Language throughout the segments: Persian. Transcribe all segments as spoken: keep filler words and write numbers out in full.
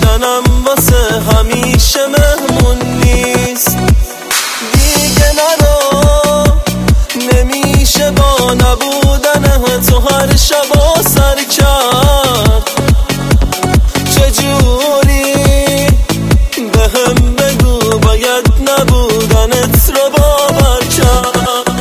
تنم واسه همیشه مهمون نیست دیگه. نرو نمیشه با نبودن تو هر شب سر کرد. چجوری بهم بگو باید نبودنت رو باور کرد.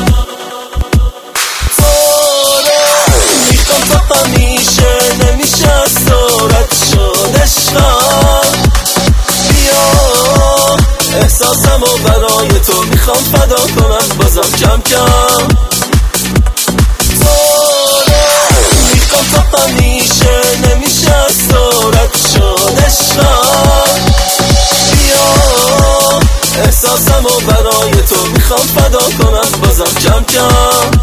تو رو میخوام تا همیشه نمیشه از تو رد شد عشقم. بیا احساسم و برای تو میخوام فدا کنم بازم کم کم. تو رو میخوام تا همیشه نمیشه از تو رد شد عشقم. بیا احساسم و برای تو میخوام فدا کنم بازم کم کم.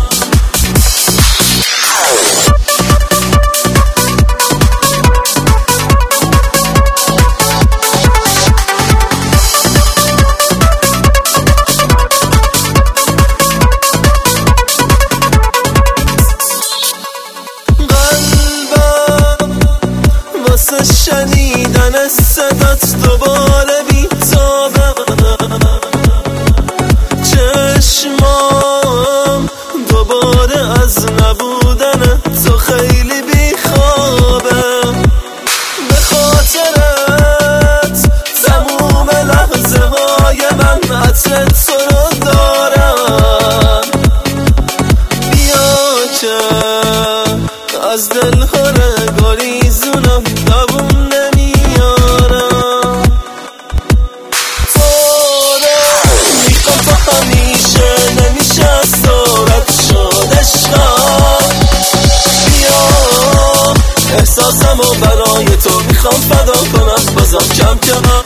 شنیدن صدات دوباره بی‌تابه، چشمام دوباره از نبودن تو خیلی بیخوابه. به خاطرت تموم لحظه های من عطر تو رو دارم. بیا که از دل هره گریزونم دووم نمیارم. تو رو میخوام تا همیشه نمیشه از تو رد شد عشقم. بیا احساسم و برای تو میخوام فدا کنم بازم کم کم.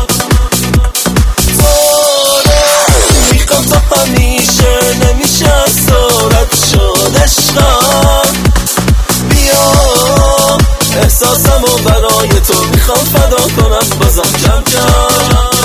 تو رو میخوام تا همیشه نمیشه از تو رد شد عشقم. احساسم و برای تو میخوام فدا کنم بازم کم کم.